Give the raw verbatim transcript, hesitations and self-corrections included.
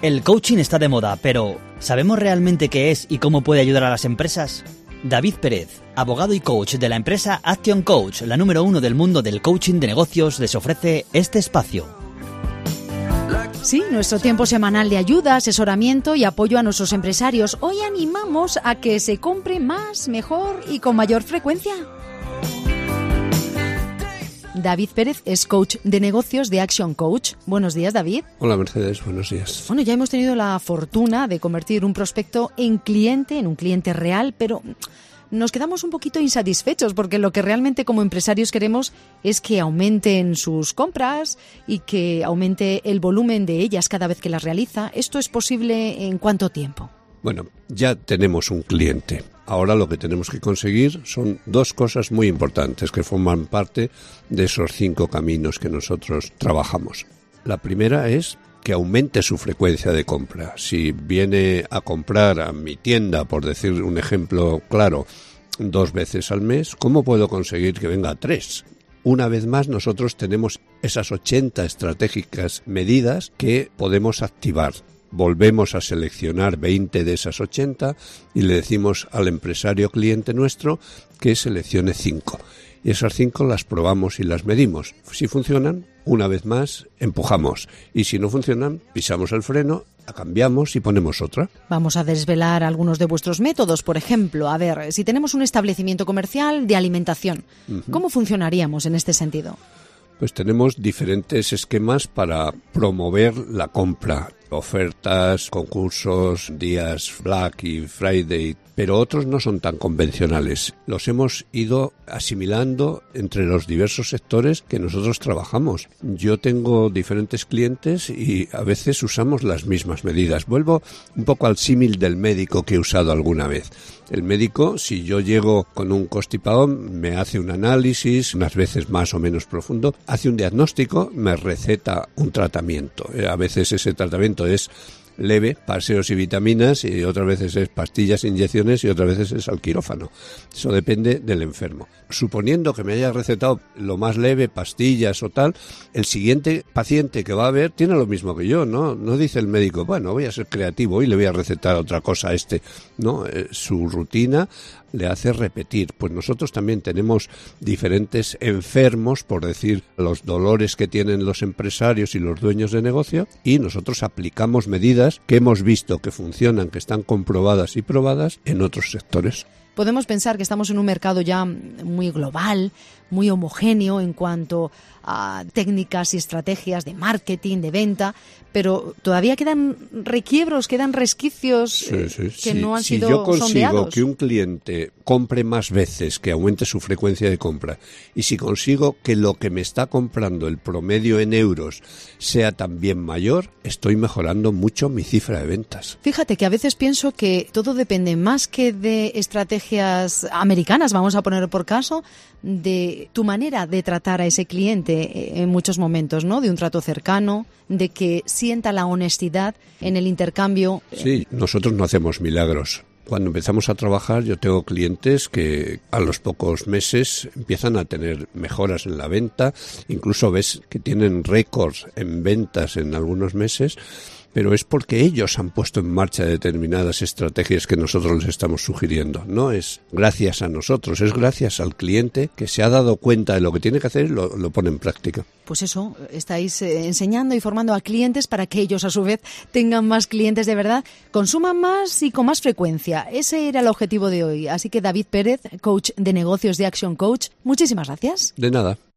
El coaching está de moda, pero ¿sabemos realmente qué es y cómo puede ayudar a las empresas? David Pérez, abogado y coach de la empresa Action Coach, la número uno del mundo del coaching de negocios, les ofrece este espacio. Sí, nuestro tiempo semanal de ayuda, asesoramiento y apoyo a nuestros empresarios. Hoy animamos a que se compre más, mejor y con mayor frecuencia. David Pérez es coach de negocios de Action Coach. Buenos días, David. Hola, Mercedes. Buenos días. Bueno, ya hemos tenido la fortuna de convertir un prospecto en cliente, en un cliente real, pero nos quedamos un poquito insatisfechos porque lo que realmente como empresarios queremos es que aumenten sus compras y que aumente el volumen de ellas cada vez que las realiza. ¿Esto es posible en cuánto tiempo? Bueno, ya tenemos un cliente. Ahora lo que tenemos que conseguir son dos cosas muy importantes que forman parte de esos cinco caminos que nosotros trabajamos. La primera es que aumente su frecuencia de compra. Si viene a comprar a mi tienda, por decir un ejemplo claro, dos veces al mes, ¿cómo puedo conseguir que venga tres? Una vez más, nosotros tenemos esas ochenta estratégicas medidas que podemos activar. Volvemos a seleccionar veinte de esas ochenta y le decimos al empresario cliente nuestro que seleccione cinco. Y esas cinco las probamos y las medimos. Si funcionan, una vez más, empujamos. Y si no funcionan, pisamos el freno, la cambiamos y ponemos otra. Vamos a desvelar algunos de vuestros métodos. Por ejemplo, a ver, si tenemos un establecimiento comercial de alimentación, uh-huh. ¿cómo funcionaríamos en este sentido? Pues tenemos diferentes esquemas para promover la compra. Ofertas, concursos, días Black y Friday, pero otros no son tan convencionales. Los hemos ido asimilando entre los diversos sectores que nosotros trabajamos. Yo tengo diferentes clientes y a veces usamos las mismas medidas. Vuelvo un poco al símil del médico que he usado alguna vez. El médico, si yo llego con un constipado, me hace un análisis, unas veces más o menos profundo, hace un diagnóstico, me receta un tratamiento. A veces ese tratamiento es leve, paseos y vitaminas, y otras veces es pastillas, inyecciones y otras veces es al quirófano. Eso depende del enfermo. Suponiendo que me haya recetado lo más leve, pastillas o tal, el siguiente paciente que va a ver tiene lo mismo que yo, ¿no? No dice el médico, bueno, voy a ser creativo y le voy a recetar otra cosa a este. No, eh, su rutina le hace repetir. Pues nosotros también tenemos diferentes enfermos, por decir, los dolores que tienen los empresarios y los dueños de negocio, y nosotros aplicamos medidas que hemos visto que funcionan, que están comprobadas y probadas en otros sectores. Podemos pensar que estamos en un mercado ya muy global, muy homogéneo en cuanto a técnicas y estrategias de marketing, de venta, pero todavía quedan requiebros, quedan resquicios sí, sí, que sí. no han si sido yo consigo sondeados. Que un cliente compre más veces, que aumente su frecuencia de compra, y si consigo que lo que me está comprando, el promedio en euros, sea también mayor, estoy mejorando mucho mi cifra de ventas. Fíjate que a veces pienso que todo depende más que de estrategias americanas, vamos a poner por caso, de tu manera de tratar a ese cliente en muchos momentos, ¿no? De un trato cercano, de que sienta la honestidad en el intercambio. Sí, nosotros no hacemos milagros. Cuando empezamos a trabajar, yo tengo clientes que a los pocos meses empiezan a tener mejoras en la venta, incluso ves que tienen récords en ventas en algunos meses, pero es porque ellos han puesto en marcha determinadas estrategias que nosotros les estamos sugiriendo. No es gracias a nosotros, es gracias al cliente que se ha dado cuenta de lo que tiene que hacer y lo, lo pone en práctica. Pues eso, estáis enseñando y formando a clientes para que ellos a su vez tengan más clientes de verdad, consuman más y con más frecuencia. Ese era el objetivo de hoy. Así que David Pérez, coach de negocios de Action Coach, muchísimas gracias. De nada.